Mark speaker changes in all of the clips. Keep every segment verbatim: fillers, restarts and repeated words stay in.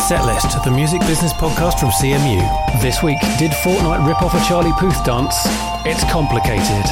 Speaker 1: Setlist, the music business podcast from C M U. This week, did Fortnite rip off a Charlie Puth dance? It's complicated.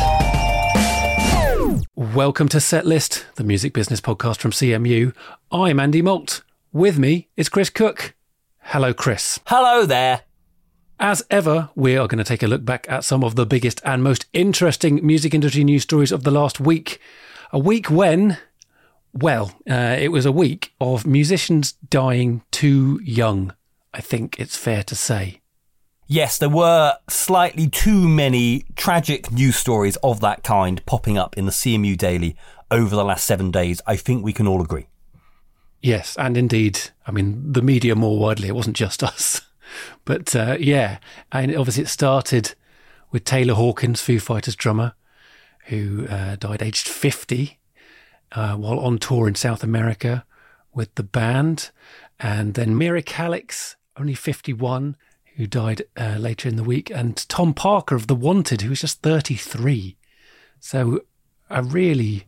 Speaker 1: Welcome to Setlist, the music business podcast from C M U. I'm Andy Molt. With me is Chris Cook. Hello, Chris.
Speaker 2: Hello there.
Speaker 1: As ever, we are going to take a look back at some of the biggest and most interesting music industry news stories of the last week. A week when... Well, uh, it was a week of musicians dying too young, I think it's fair to say.
Speaker 2: Yes, there were slightly too many tragic news stories of that kind popping up in the C M U Daily over the last seven days. I think we can all agree.
Speaker 1: Yes, and indeed, I mean, the media more widely, it wasn't just us. But uh, yeah, and obviously it started with Taylor Hawkins, Foo Fighters drummer, who uh, died aged fifty. Uh, while on tour in South America with the band. And then Mira Calix, only fifty-one, who died uh, later in the week. And Tom Parker of The Wanted, who was just thirty-three. So a really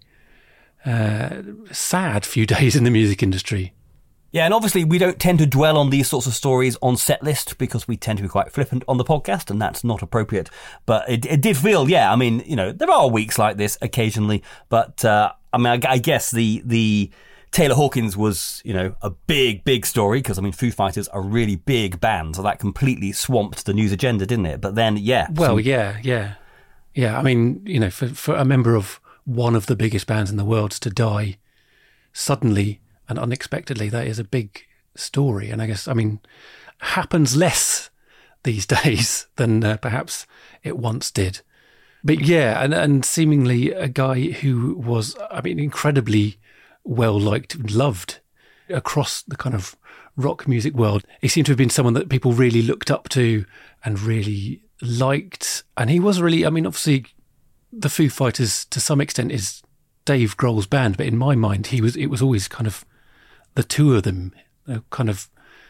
Speaker 1: uh, sad few days in the music industry.
Speaker 2: Yeah, and obviously we don't tend to dwell on these sorts of stories on Setlist because we tend to be quite flippant on the podcast, and that's not appropriate. But it, it did feel, yeah, I mean, you know, there are weeks like this occasionally, but... Uh, I mean, I guess the the Taylor Hawkins was, you know, a big, big story because, I mean, Foo Fighters are a really big band, so that completely swamped the news agenda, didn't it? But then, yeah.
Speaker 1: Well,
Speaker 2: some...
Speaker 1: yeah, yeah. Yeah, I mean, you know, for, for a member of one of the biggest bands in the world to die suddenly and unexpectedly, that is a big story. And I guess, I mean, happens less these days than uh, perhaps it once did. But yeah, and, and seemingly a guy who was, I mean, incredibly well-liked and loved across the kind of rock music world. He seemed to have been someone that people really looked up to and really liked. And he was really, I mean, obviously the Foo Fighters to some extent is Dave Grohl's band, but in my mind, he was, it was always kind of the two of them, you know, kind of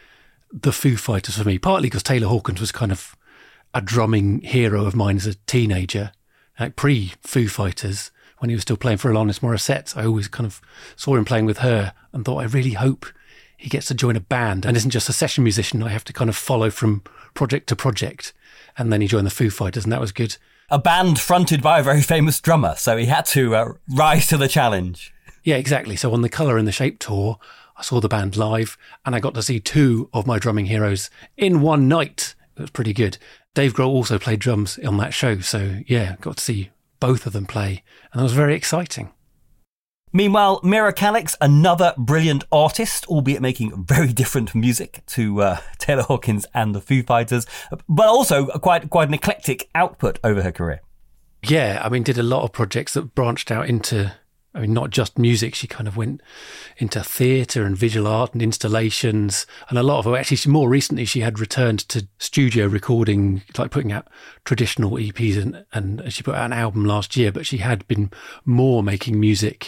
Speaker 1: the Foo Fighters for me, partly because Taylor Hawkins was kind of a drumming hero of mine as a teenager. Like pre-Foo Fighters, when he was still playing for Alanis Morissette, I always kind of saw him playing with her and thought, I really hope he gets to join a band and isn't just a session musician I have to kind of follow from project to project. And then he joined the Foo Fighters, and that was good.
Speaker 2: A band fronted by a very famous drummer, so he had to uh, rise to the challenge.
Speaker 1: Yeah, exactly. So on the Colour and the Shape tour, I saw the band live, and I got to see two of my drumming heroes in one night. It was pretty good. Dave Grohl also played drums on that show, so yeah, got to see both of them play, and that was very exciting.
Speaker 2: Meanwhile, Mira Calix, another brilliant artist, albeit making very different music to uh, Taylor Hawkins and the Foo Fighters, but also quite quite an eclectic output over her career.
Speaker 1: Yeah, I mean, did a lot of projects that branched out into, I mean, not just music. She kind of went into theatre and visual art and installations, and a lot of her, actually, she, more recently, she had returned to studio recording, like putting out traditional E Ps, and, and she put out an album last year, but she had been more making music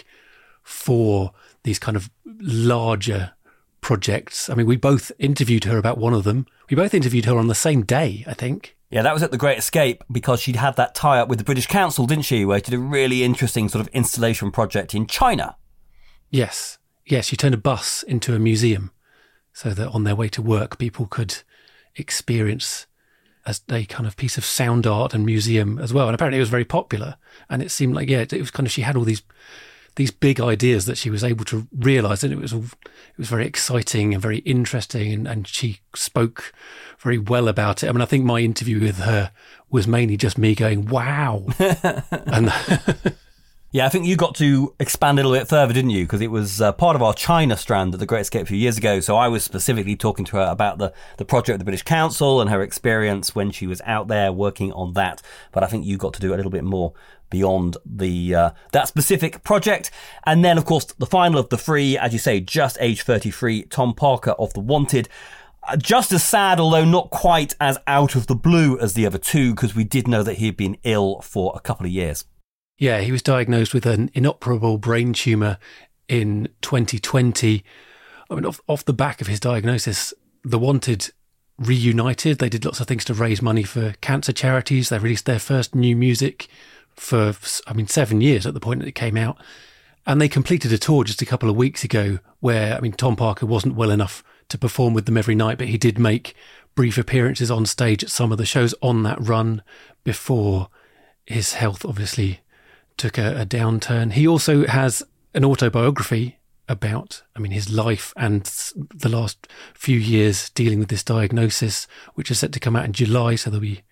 Speaker 1: for these kind of larger projects. I mean, we both interviewed her about one of them. We both interviewed her on the same day, I think.
Speaker 2: Yeah, that was at The Great Escape because she'd had that tie-up with the British Council, didn't she, where she did a really interesting sort of installation project in China.
Speaker 1: Yes. Yes, she turned a bus into a museum so that on their way to work, people could experience as a kind of piece of sound art and museum as well. And apparently it was very popular. And it seemed like, yeah, it was kind of, she had all these these big ideas that she was able to realise, and it was all, it was very exciting and very interesting, and, and she spoke very well about it. I mean, I think my interview with her was mainly just me going, wow. and
Speaker 2: Yeah, I think you got to expand a little bit further, didn't you? Because it was uh, part of our China strand at the Great Escape a few years ago. So I was specifically talking to her about the, the project of the British Council and her experience when she was out there working on that. But I think you got to do a little bit more beyond the uh, that specific project. And then, of course, the final of the three, as you say, just age thirty-three, Tom Parker of The Wanted. Just as sad, although not quite as out of the blue as the other two, because we did know that he had been ill for a couple of years.
Speaker 1: Yeah, he was diagnosed with an inoperable brain tumour in twenty twenty. I mean, off, off the back of his diagnosis, The Wanted reunited. They did lots of things to raise money for cancer charities. They released their first new music for, I mean, seven years at the point that it came out. And they completed a tour just a couple of weeks ago where, I mean, Tom Parker wasn't well enough to perform with them every night, but he did make brief appearances on stage at some of the shows on that run before his health obviously took a, a downturn. He also has an autobiography about, I mean, his life and the last few years dealing with this diagnosis, which is set to come out in July. So there'll be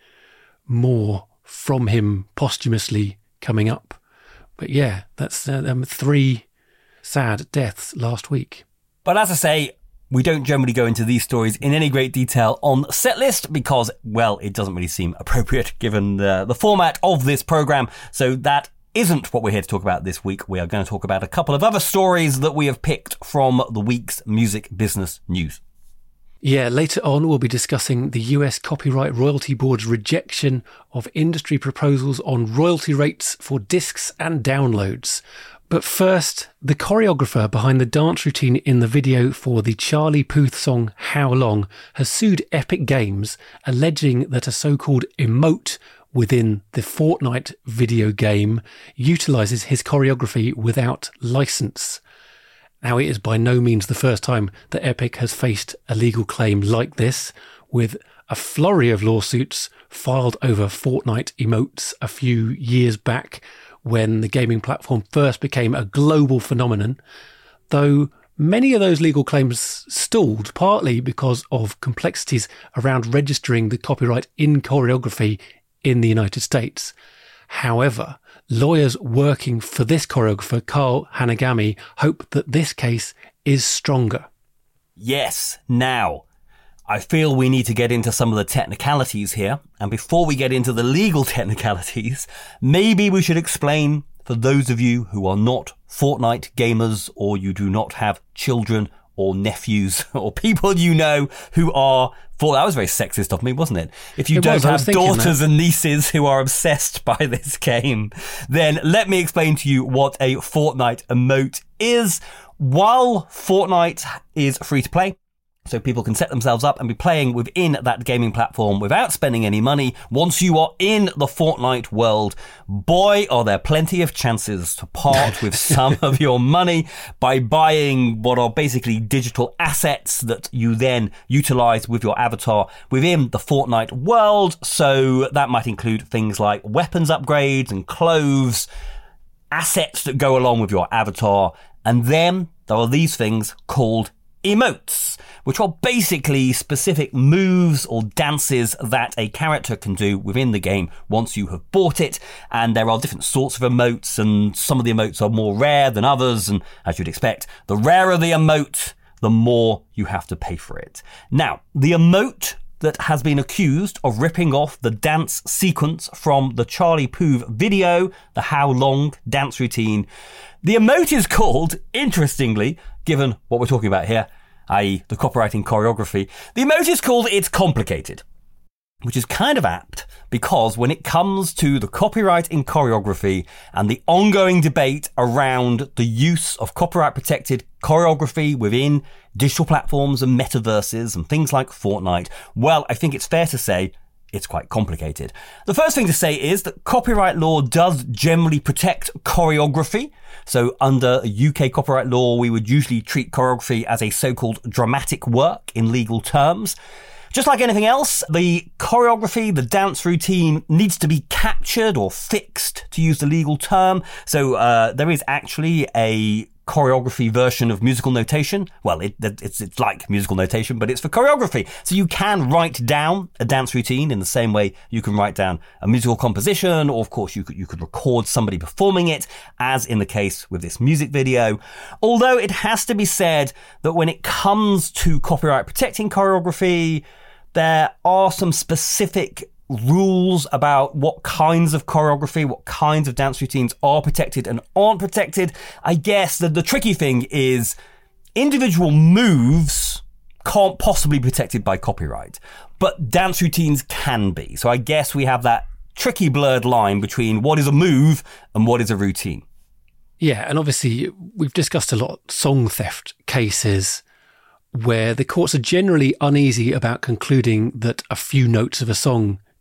Speaker 1: more from him posthumously coming up. But yeah, that's uh, um, three sad deaths last week.
Speaker 2: But as I say, we don't generally go into these stories in any great detail on Setlist because, well, it doesn't really seem appropriate given the, the format of this programme. So that isn't what we're here to talk about this week. We are going to talk about a couple of other stories that we have picked from the week's music business news.
Speaker 1: Yeah, later on we'll be discussing the U S Copyright Royalty Board's rejection of industry proposals on royalty rates for discs and downloads. But first, the choreographer behind the dance routine in the video for the Charlie Puth song How Long has sued Epic Games, alleging that a so-called emote within the Fortnite video game utilises his choreography without licence. Now, it is by no means the first time that Epic has faced a legal claim like this, with a flurry of lawsuits filed over Fortnite emotes a few years back when the gaming platform first became a global phenomenon, though many of those legal claims stalled, partly because of complexities around registering the copyright in choreography in the United States. However, lawyers working for this choreographer, Carl Hanagami, hope that this case is stronger.
Speaker 2: Yes. Now, I feel we need to get into some of the technicalities here. And before we get into the legal technicalities, maybe we should explain, for those of you who are not Fortnite gamers or you do not have children or nephews or people you know who are, for that was very sexist of me, wasn't it? If you
Speaker 1: It
Speaker 2: don't
Speaker 1: was, I was
Speaker 2: have
Speaker 1: thinking
Speaker 2: daughters
Speaker 1: that.
Speaker 2: and nieces who are obsessed by this game, then let me explain to you what a Fortnite emote is. While Fortnite is free to play, so people can set themselves up and be playing within that gaming platform without spending any money. Once you are in the Fortnite world, boy, are there plenty of chances to part with some of your money by buying what are basically digital assets that you then utilize with your avatar within the Fortnite world. So that might include things like weapons upgrades and clothes, assets that go along with your avatar. And then there are these things called emotes, which are basically specific moves or dances that a character can do within the game once you have bought it. And there are different sorts of emotes, and some of the emotes are more rare than others. And as you'd expect, the rarer the emote, the more you have to pay for it. Now, the emote that has been accused of ripping off the dance sequence from the Charlie Puth video, the How Long dance routine. The emote is called, interestingly, given what we're talking about here, that is the copywriting choreography, the emote is called It's Complicated, which is kind of apt because when it comes to the copyright in choreography and the ongoing debate around the use of copyright protected choreography within digital platforms and metaverses and things like Fortnite, well, I think it's fair to say it's quite complicated. The first thing to say is that copyright law does generally protect choreography. So under U K copyright law, we would usually treat choreography as a so-called dramatic work in legal terms. Just like anything else, the choreography, the dance routine needs to be captured or fixed, to use the legal term. So uh, there is actually a choreography version of musical notation. Well, it, it's it's like musical notation, but it's for choreography. So you can write down a dance routine in the same way you can write down a musical composition, or of course you could you could record somebody performing it, as in the case with this music video. Although it has to be said that when it comes to copyright protecting choreography, there are some specific rules about what kinds of choreography, what kinds of dance routines are protected and aren't protected. I guess that the tricky thing is individual moves can't possibly be protected by copyright, but dance routines can be. So I guess we have that tricky blurred line between what is a move and what is a routine.
Speaker 1: Yeah, and obviously we've discussed a lot song theft cases where the courts are generally uneasy about concluding that a few notes of a song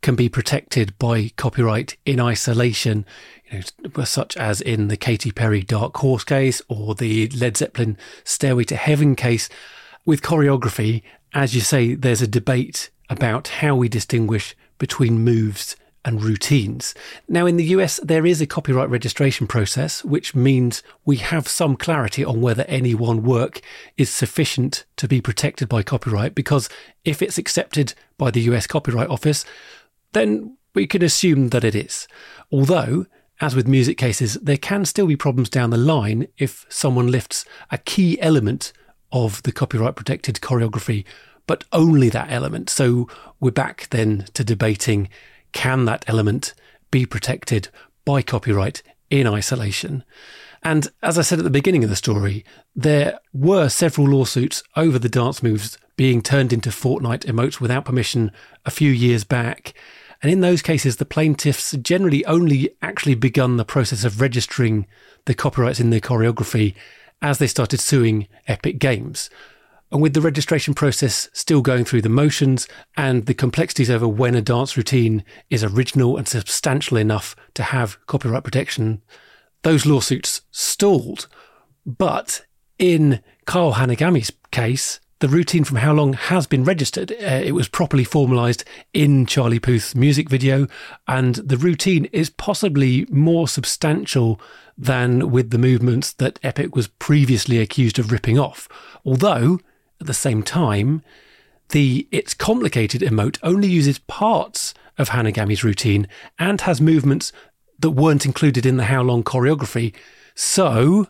Speaker 1: can be protected by copyright in isolation, you know, such as in the Katy Perry Dark Horse case or the Led Zeppelin Stairway to Heaven case. With choreography, as you say, there's a debate about how we distinguish between moves and routines. Now, in the U S, there is a copyright registration process, which means we have some clarity on whether any one work is sufficient to be protected by copyright, because if it's accepted by the U S Copyright Office, then we can assume that it is. Although, as with music cases, there can still be problems down the line if someone lifts a key element of the copyright protected choreography, but only that element. So we're back then to debating, can that element be protected by copyright in isolation? And as I said at the beginning of the story, there were several lawsuits over the dance moves being turned into Fortnite emotes without permission a few years back. And in those cases, the plaintiffs generally only actually begun the process of registering the copyrights in their choreography as they started suing Epic Games. And with the registration process still going through the motions and the complexities over when a dance routine is original and substantial enough to have copyright protection, those lawsuits stalled. But in Kyle Hanagami's case, the routine from How Long has been registered. Uh, it was properly formalised in Charlie Puth's music video, and the routine is possibly more substantial than with the movements that Epic was previously accused of ripping off. Although, at the same time, the It's Complicated emote only uses parts of Hanagami's routine and has movements that weren't included in the How Long choreography. So,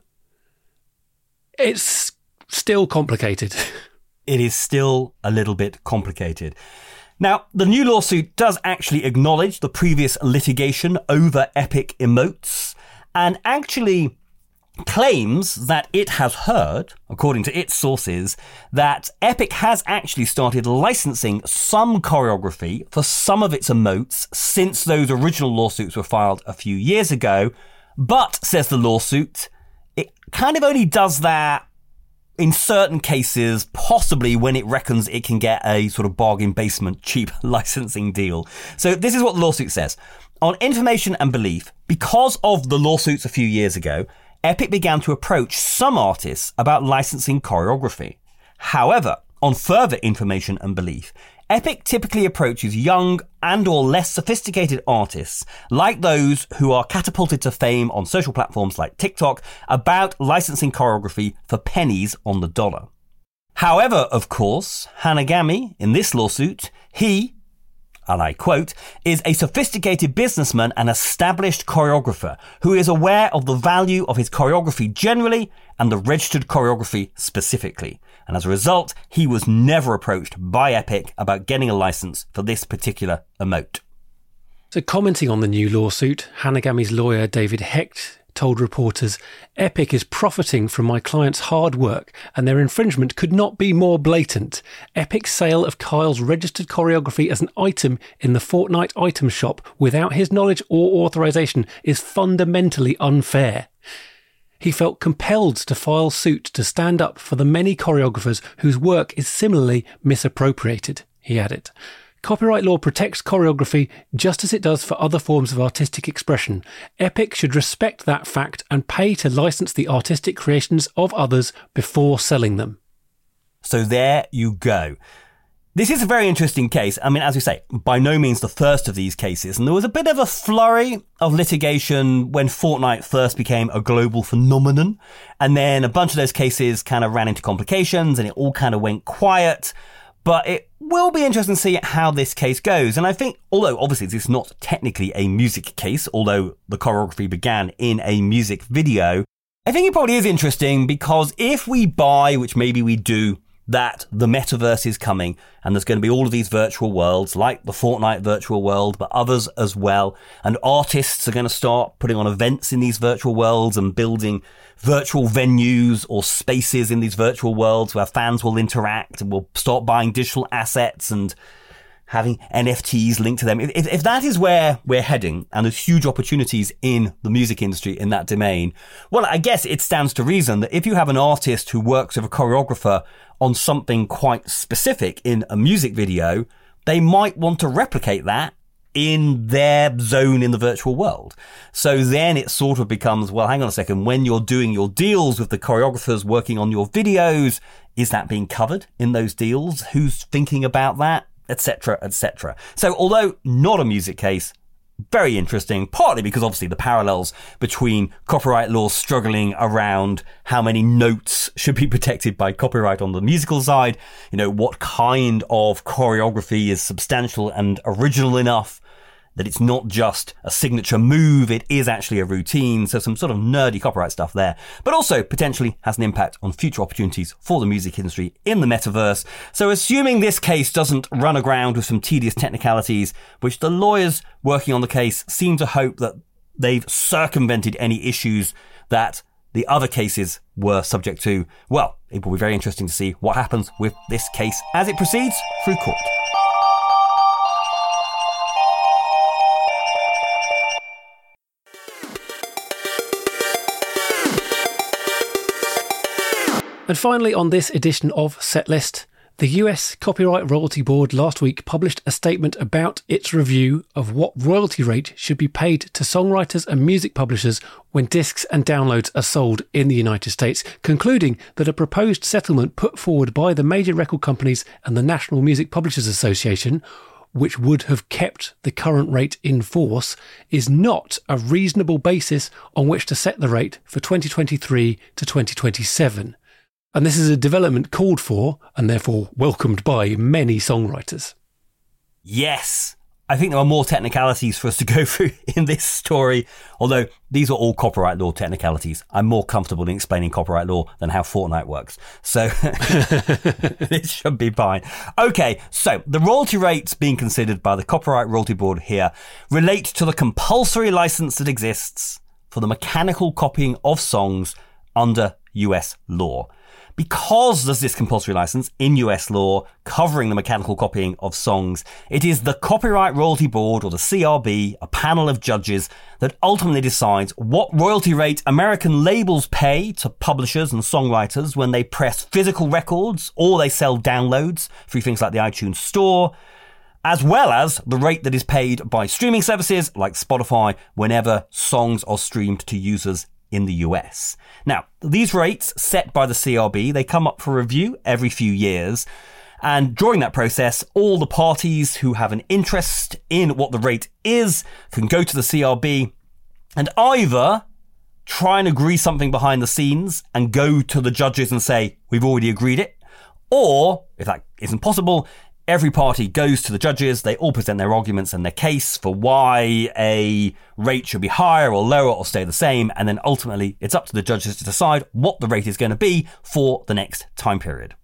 Speaker 1: it's still complicated.
Speaker 2: It is still a little bit complicated. Now, the new lawsuit does actually acknowledge the previous litigation over Epic emotes and actually claims that it has heard, according to its sources, that Epic has actually started licensing some choreography for some of its emotes since those original lawsuits were filed a few years ago. But, says the lawsuit, it kind of only does that in certain cases, possibly when it reckons it can get a sort of bargain basement cheap licensing deal. So this is what the lawsuit says. On information and belief, because of the lawsuits a few years ago, Epic began to approach some artists about licensing choreography. However, on further information and belief, Epic typically approaches young and or less sophisticated artists, like those who are catapulted to fame on social platforms like TikTok, about licensing choreography for pennies on the dollar. However, of course, Hanagami, in this lawsuit, he, and I quote, is a sophisticated businessman and established choreographer who is aware of the value of his choreography generally and the registered choreography specifically. And as a result, he was never approached by Epic about getting a license for this particular emote.
Speaker 1: So commenting on the new lawsuit, Hanagami's lawyer David Hecht told reporters, "Epic is profiting from my client's hard work and their infringement could not be more blatant. Epic's sale of Kyle's registered choreography as an item in the Fortnite item shop without his knowledge or authorization is fundamentally unfair." He felt compelled to file suit to stand up for the many choreographers whose work is similarly misappropriated, he added. Copyright law protects choreography just as it does for other forms of artistic expression. Epic should respect that fact and pay to license the artistic creations of others before selling them.
Speaker 2: So there you go. This is a very interesting case. I mean, as we say, by no means the first of these cases. And there was a bit of a flurry of litigation when Fortnite first became a global phenomenon. And then a bunch of those cases kind of ran into complications and it all kind of went quiet. But it will be interesting to see how this case goes. And I think, although obviously this is not technically a music case, although the choreography began in a music video, I think it probably is interesting because if we buy, which maybe we do, that the metaverse is coming and there's going to be all of these virtual worlds like the Fortnite virtual world, but others as well. And artists are going to start putting on events in these virtual worlds and building virtual venues or spaces in these virtual worlds where fans will interact and will start buying digital assets and having N F Ts linked to them. If, if that is where we're heading and there's huge opportunities in the music industry in that domain, well, I guess it stands to reason that if you have an artist who works with a choreographer on something quite specific in a music video, they might want to replicate that in their zone in the virtual world. So then it sort of becomes, well, hang on a second, when you're doing your deals with the choreographers working on your videos, is that being covered in those deals? Who's thinking about that? Etc, et cetera. So although not a music case, very interesting, partly because obviously the parallels between copyright laws struggling around how many notes should be protected by copyright on the musical side, you know, what kind of choreography is substantial and original enough that it's not just a signature move, it is actually a routine. So some sort of nerdy copyright stuff there, but also potentially has an impact on future opportunities for the music industry in the metaverse. So assuming this case doesn't run aground with some tedious technicalities, which the lawyers working on the case seem to hope that they've circumvented any issues that the other cases were subject to, well, it will be very interesting to see what happens with this case as it proceeds through court.
Speaker 1: And finally, on this edition of Setlist, the U S Copyright Royalty Board last week published a statement about its review of what royalty rate should be paid to songwriters and music publishers when discs and downloads are sold in the United States, concluding that a proposed settlement put forward by the major record companies and the National Music Publishers Association, which would have kept the current rate in force, is not a reasonable basis on which to set the rate for twenty twenty-three to twenty twenty-seven. And this is a development called for, and therefore welcomed by, many songwriters.
Speaker 2: Yes, I think there are more technicalities for us to go through in this story, although these are all copyright law technicalities. I'm more comfortable in explaining copyright law than how Fortnite works. So this should be fine. Okay, so the royalty rates being considered by the Copyright Royalty Board here relate to the compulsory license that exists for the mechanical copying of songs under U S law. Because there's this compulsory license in U S law covering the mechanical copying of songs, it is the Copyright Royalty Board, or the C R B, a panel of judges that ultimately decides what royalty rate American labels pay to publishers and songwriters when they press physical records or they sell downloads through things like the iTunes Store, as well as the rate that is paid by streaming services like Spotify whenever songs are streamed to users in the U S. Now, these rates set by the C R B, they come up for review every few years. And during that process, all the parties who have an interest in what the rate is can go to the C R B and either try and agree something behind the scenes and go to the judges and say, we've already agreed it. Or, if that isn't possible, every party goes to the judges, they all present their arguments and their case for why a rate should be higher or lower or stay the same, and then ultimately it's up to the judges to decide what the rate is going to be for the next time period.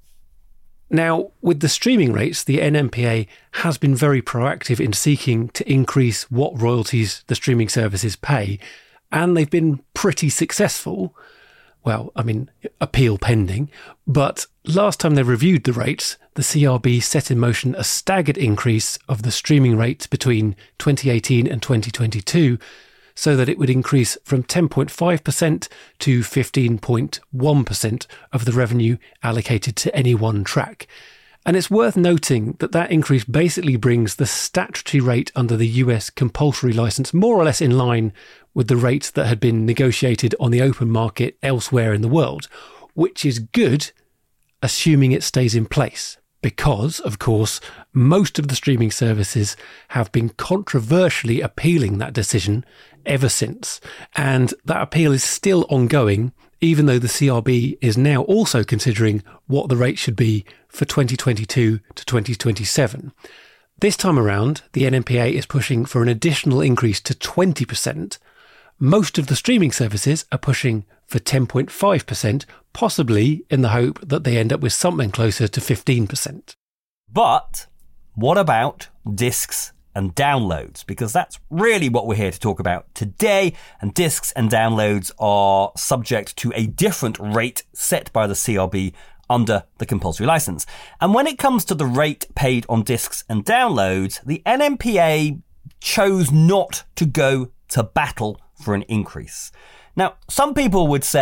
Speaker 1: Now, with the streaming rates, the N M P A has been very proactive in seeking to increase what royalties the streaming services pay, and they've been pretty successful. Well, I mean, appeal pending, but last time they reviewed the rates, the C R B set in motion a staggered increase of the streaming rates between twenty eighteen and twenty twenty-two, so that it would increase from ten point five percent to fifteen point one percent of the revenue allocated to any one track. And it's worth noting that that increase basically brings the statutory rate under the U S compulsory license more or less in line with the rates that had been negotiated on the open market elsewhere in the world, which is good, assuming it stays in place. Because, of course, most of the streaming services have been controversially appealing that decision ever since. And that appeal is still ongoing, even though the C R B is now also considering what the rate should be for twenty twenty-two to twenty twenty-seven. This time around, the N M P A is pushing for an additional increase to twenty percent. Most of the streaming services are pushing for ten point five percent, possibly in the hope that they end up with something closer to fifteen percent.
Speaker 2: But what about discs and downloads? Because that's really what we're here to talk about today. And discs and downloads are subject to a different rate set by the C R B under the compulsory license. And when it comes to the rate paid on discs and downloads, the N M P A chose not to go to battle for an increase. Now, some people would say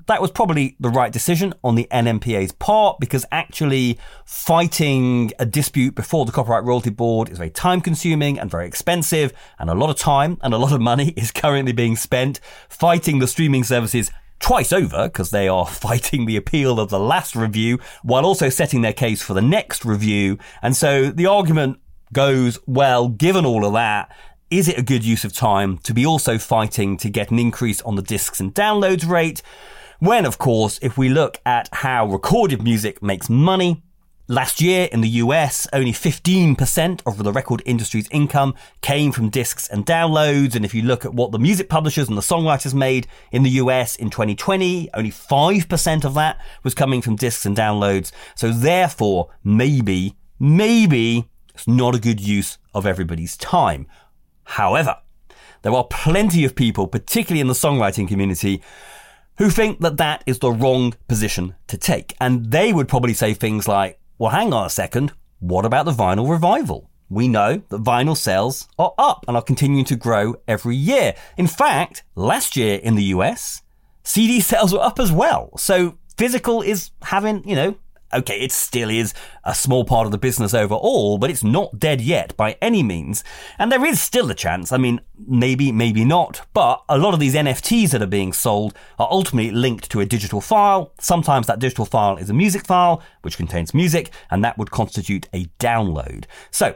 Speaker 2: that was probably the right decision on the N M P A's part, because actually fighting a dispute before the Copyright Royalty Board is very time consuming and very expensive, and a lot of time and a lot of money is currently being spent fighting the streaming services twice over, because they are fighting the appeal of the last review while also setting their case for the next review. And so the argument goes, well, given all of that, is it a good use of time to be also fighting to get an increase on the discs and downloads rate? When, of course, if we look at how recorded music makes money, last year in the U S, only fifteen percent of the record industry's income came from discs and downloads. And if you look at what the music publishers and the songwriters made in the U S in twenty twenty, only five percent of that was coming from discs and downloads. So therefore, maybe, maybe it's not a good use of everybody's time. However, there are plenty of people, particularly in the songwriting community, who think that that is the wrong position to take. And they would probably say things like, well, hang on a second, what about the vinyl revival? We know that vinyl sales are up and are continuing to grow every year. In fact, last year in the U S, C D sales were up as well. So physical is having, you know, okay, it still is a small part of the business overall, but it's not dead yet by any means. And there is still a chance. I mean, maybe, maybe not. But a lot of these N F Ts that are being sold are ultimately linked to a digital file. Sometimes that digital file is a music file, which contains music, and that would constitute a download. So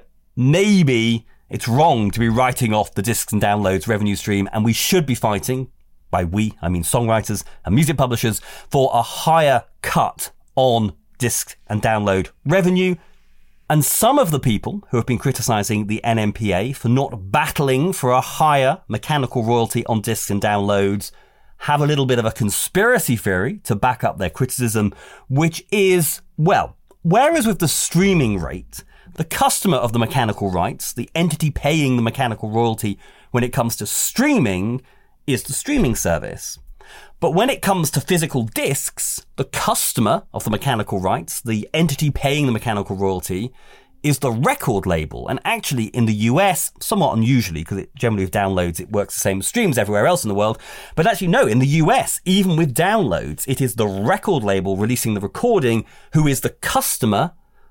Speaker 2: maybe it's wrong to be writing off the discs and downloads revenue stream, and we should be fighting, by we, I mean songwriters and music publishers, for a higher cut on disc and download revenue. And some of the people who have been criticising the N M P A for not battling for a higher mechanical royalty on discs and downloads have a little bit of a conspiracy theory to back up their criticism, which is, well, whereas with the streaming rate, the customer of the mechanical rights, the entity paying the mechanical royalty when it comes to streaming, is the streaming service. But when it comes to physical discs, the customer of the mechanical rights, the entity paying the mechanical royalty, is the record label. And actually in the U S, somewhat unusually, because it generally with downloads, it works the same as streams everywhere else in the world. But actually no, in the U S, even with downloads, it is the record label releasing the recording who is the customer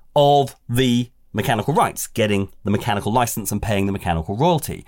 Speaker 2: of the mechanical rights, getting the mechanical license and paying the mechanical royalty.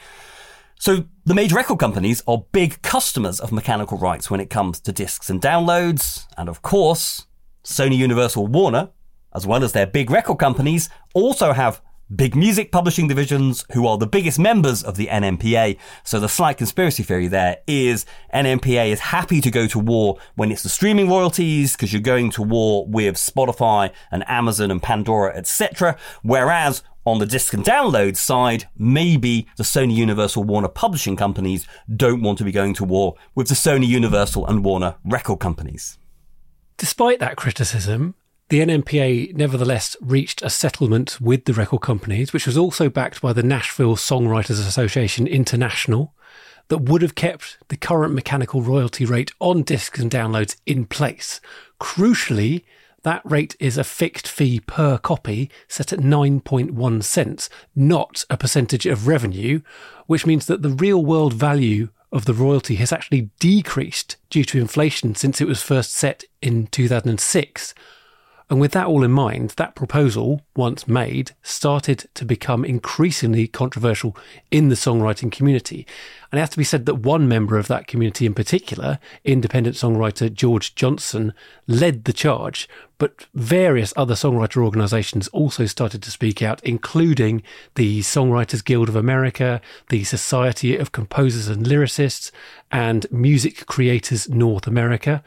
Speaker 2: So the major record companies are big customers of mechanical rights when it comes to discs and downloads. And of course, Sony, Universal, Warner, as well as their big record companies, also have big music publishing divisions who are the biggest members of the N M P A. So the slight conspiracy theory there is N M P A is happy to go to war when it's the streaming royalties, because you're going to war with Spotify and Amazon and Pandora, et cetera. Whereas on the disc and download side, maybe the Sony, Universal, Warner publishing companies don't want to be going to war with the Sony, Universal and Warner record companies.
Speaker 1: Despite that criticism, the N M P A nevertheless reached a settlement with the record companies, which was also backed by the Nashville Songwriters Association International, that would have kept the current mechanical royalty rate on discs and downloads in place. Crucially, that rate is a fixed fee per copy set at nine point one cents, not a percentage of revenue, which means that the real world value of the royalty has actually decreased due to inflation since it was first set in two thousand six. And with that all in mind, that proposal, once made, started to become increasingly controversial in the songwriting community. And it has to be said that one member of that community in particular, independent songwriter George Johnson, led the charge, but various other songwriter organisations also started to speak out, including the Songwriters Guild of America, the Society of Composers and Lyricists, and Music Creators North America.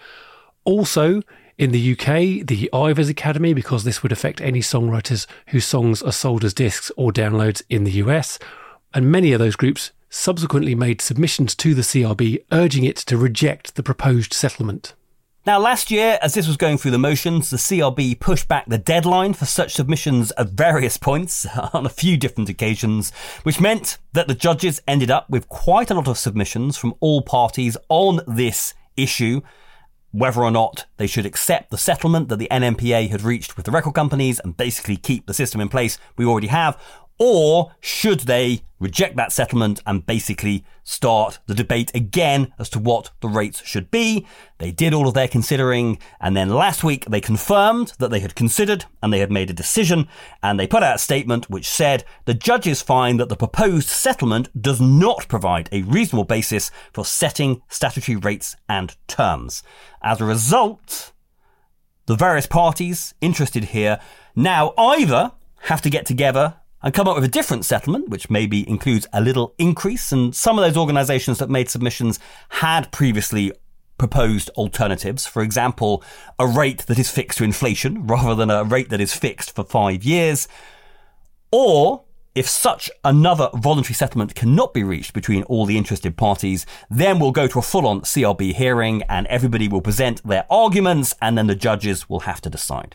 Speaker 1: Also, in the U K, the Ivors Academy, because this would affect any songwriters whose songs are sold as discs or downloads in the U S. And many of those groups subsequently made submissions to the C R B urging it to reject the proposed settlement.
Speaker 2: Now, last year, as this was going through the motions, the C R B pushed back the deadline for such submissions at various points on a few different occasions, which meant that the judges ended up with quite a lot of submissions from all parties on this issue, whether or not they should accept the settlement that the N M P A had reached with the record companies and basically keep the system in place we already have, Or should they reject that settlement and basically start the debate again as to what the rates should be? They did all of their considering, and then last week they confirmed that they had considered and they had made a decision, and they put out a statement which said the judges find that the proposed settlement does not provide a reasonable basis for setting statutory rates and terms. As a result, the various parties interested here now either have to get together and come up with a different settlement, which maybe includes a little increase. And some of those organisations that made submissions had previously proposed alternatives. For example, a rate that is fixed to inflation rather than a rate that is fixed for five years. Or, if such another voluntary settlement cannot be reached between all the interested parties, then we'll go to a full-on C R B hearing and everybody will present their arguments and then the judges will have to decide.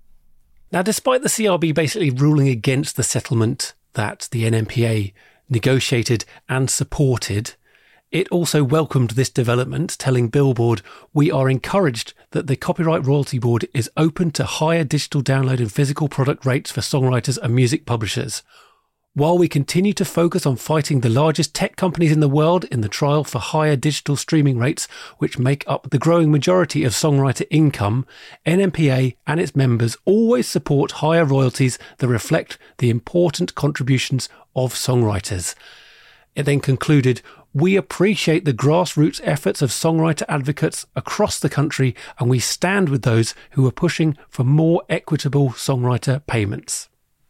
Speaker 1: Now, despite the C R B basically ruling against the settlement that the N M P A negotiated and supported, it also welcomed this development, telling Billboard, "We are encouraged that the Copyright Royalty Board is open to higher digital download and physical product rates for songwriters and music publishers. While we continue to focus on fighting the largest tech companies in the world in the trial for higher digital streaming rates, which make up the growing majority of songwriter income, N M P A and its members always support higher royalties that reflect the important contributions of songwriters." It then concluded, "We appreciate the grassroots efforts of songwriter advocates across the country, and we stand with those who are pushing for more equitable songwriter payments."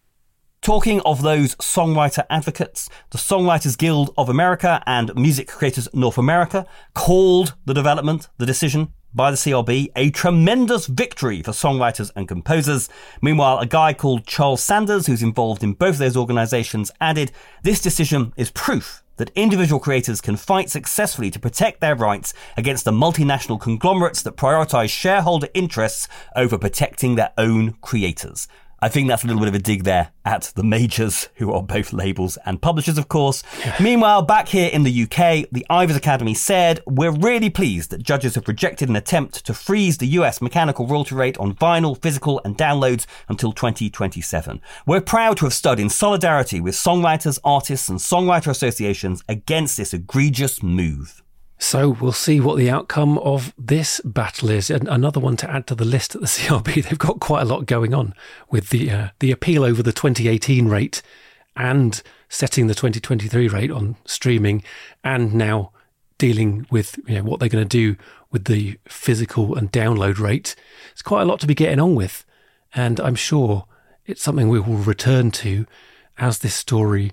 Speaker 2: Talking of those songwriter advocates, the Songwriters Guild of America and Music Creators North America called the development, the decision by the C R B, a tremendous victory for songwriters and composers. Meanwhile, a guy called Charles Sanders, who's involved in both of those organisations, added, "This decision is proof that individual creators can fight successfully to protect their rights against the multinational conglomerates that prioritise shareholder interests over protecting their own creators." I think that's a little bit of a dig there at the majors, who are both labels and publishers, of course. Yeah. Meanwhile, back here in the U K, the Ivors Academy said, "We're really pleased that judges have rejected an attempt to freeze the U S mechanical royalty rate on vinyl, physical and downloads until twenty twenty-seven. We're proud to have stood in solidarity with songwriters, artists and songwriter associations against this egregious move."
Speaker 1: So we'll see what the outcome of this battle is. And another one to add to the list at the C R B. They've got quite a lot going on with the uh, the appeal over the twenty eighteen rate and setting the twenty twenty-three rate on streaming, and now dealing with, you know, what they're going to do with the physical and download rate. It's quite a lot to be getting on with. And I'm sure it's something we will return to as this story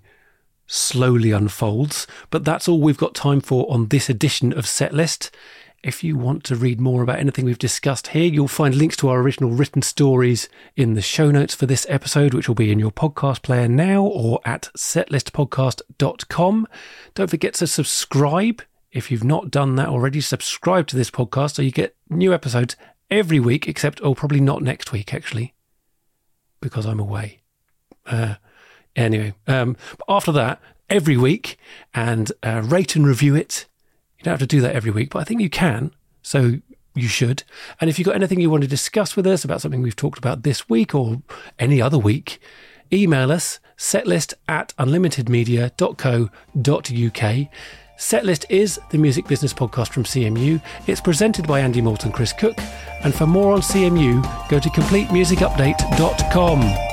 Speaker 1: slowly unfolds. But that's all we've got time for on this edition of Setlist. If you want to read more about anything we've discussed here, you'll find links to our original written stories in the show notes for this episode, which will be in your podcast player now or at setlist podcast dot com. Don't forget to subscribe. If you've not done that already, subscribe to this podcast so you get new episodes every week, except, oh, probably not next week, actually, because I'm away. Uh, Anyway, um, after that, every week, and uh, rate and review it. You don't have to do that every week, but I think you can, so you should. And if you've got anything you want to discuss with us about something we've talked about this week or any other week, email us, setlist at unlimitedmedia dot co dot uk. Setlist is the music business podcast from C M U. It's presented by Andy Moult and Chris Cook. And for more on C M U, go to complete music update dot com.